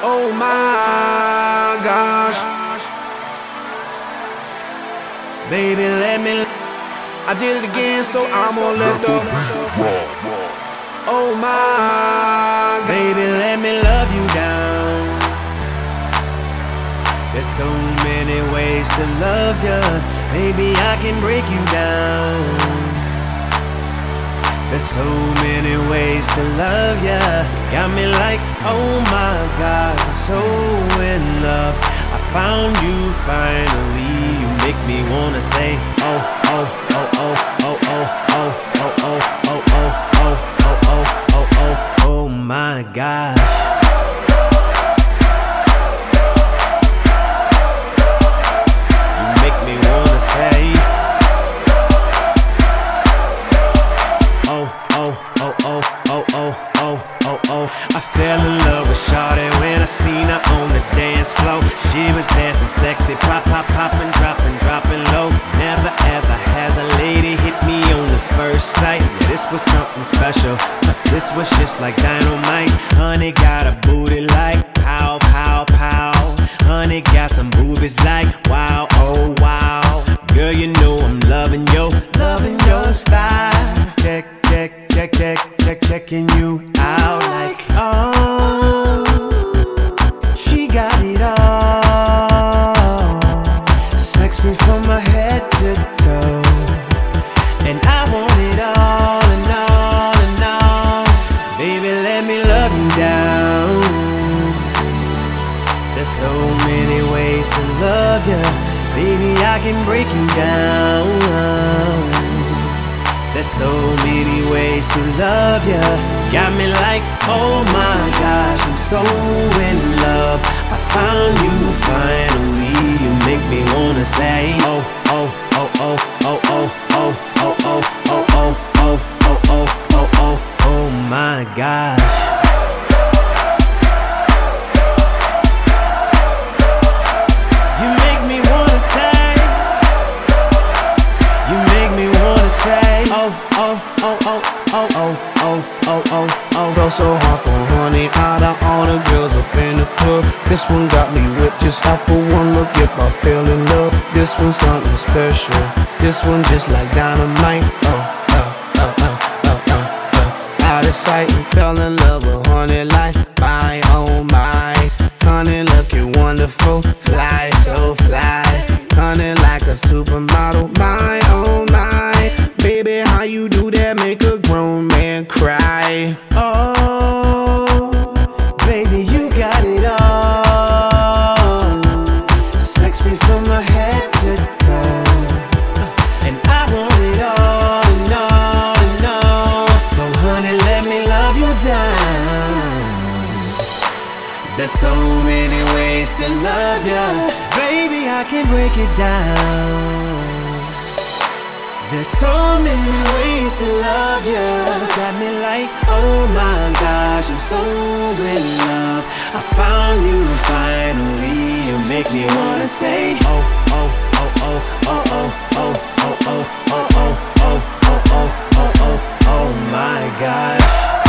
Oh my gosh. Baby, let me. I did it again, so I'm gonna let the. Oh my. Baby, let me love you down. There's so many ways to love ya. Maybe I can break you down. There's so many ways to love ya. Got me like, oh my God, I'm so in love. I found you finally. You make me wanna say, oh, oh, oh, oh, oh, oh, oh, oh, oh, oh, oh, oh, oh, oh, oh, oh, oh my gosh. You make me wanna say, oh, oh, oh, oh, oh, oh, oh, oh, oh. I fell in love with Shawty when I seen her on the dance floor. She was dancing sexy, pop, pop, poppin', droppin', droppin' low. Never ever has a lady hit me on the first sight. Yeah, this was something special. This was just like dynamite. Honey got a booty like pow, pow, pow. Honey got some boobies like wow, oh wow. Girl, you know I'm loving your style. Check, check, check, check, check, checking you out like, oh, she got it all. Sexy from my head to toe. And I want it all and all and all. Baby, let me love you down. There's so many ways to love ya. Baby, I can break you down. There's so many ways to love ya. Got me like, oh my gosh, I'm so in love. I found you finally. You make me wanna say, oh, oh, oh, oh, oh, oh, oh, oh, oh, oh, oh, oh, oh, oh, oh, oh, oh my gosh. You make me wanna say, you make me wanna say, oh, oh, oh, oh, oh, oh, oh, oh, oh, oh. Felt so hard for honey, out of all the girls up in the club. This one got me whipped just off for one look. If I fell in love, this one's something special. This one just like dynamite. Oh, oh, oh, oh, oh, oh, oh. Out of sight and fell in love with honey like my, oh my. Honey looking wonderful, fly, so fly. Honey like a supermodel, my, oh my. Baby, how you do that make a grown man cry? Oh, baby, you got it all. Sexy from my head to toe. And I want it all and all and all. So honey, let me love you down. There's so many ways to love ya. Baby, I can break it down. There's so many ways to love ya. Got me like, oh my gosh, I'm so in love. I found you finally. You make me wanna say, oh, oh, oh, oh, oh, oh, oh, oh, oh, oh, oh, oh, oh, oh, oh, oh, oh my gosh.